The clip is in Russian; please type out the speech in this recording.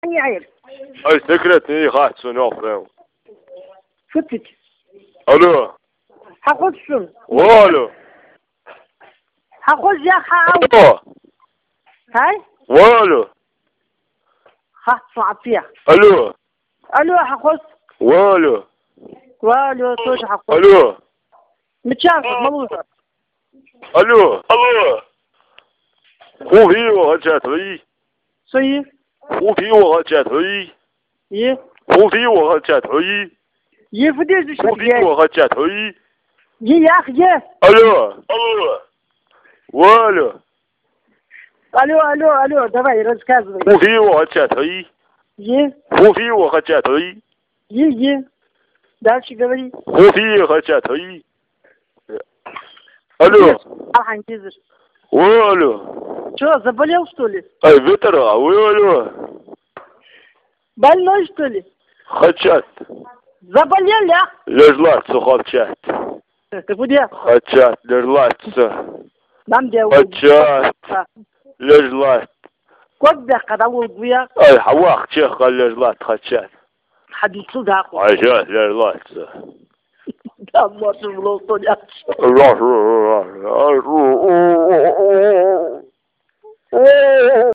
عيب Ай, секретный хатсон офрем. فتك Алло. حقول شنو Алло. حقول يا خاو Алло. هاي Алло. ها صعبتيها Алло. الو حقول Алло. والو توش حقول Алло. متشافط ملوطة Алло. Алло. خوفي وغجاتي. صيف خوفي وغجاتي. يه خوفي وغجاتي. يفديش خوفي شوية وغجاتي. يه يا أخي يه Алло. Алло. Алло. الو давай рассказывай خوفي وغجاتي. يه خوفي وغجاتي. يه дальше говори خوفي وغجاتي. Алло. Архангизер Алло. что заболел что ли Ай, ветера. Алло. больной что ли Хотят. заболели а Лежлаться хотят. ты где Хотят лежлаться. нам где Хотят лежлать. كنت بقى ويا Ай, хавах чеха лежлать хотят. حديث ده Хотят лежлаться. да может было что Раз, раз, раз, раз.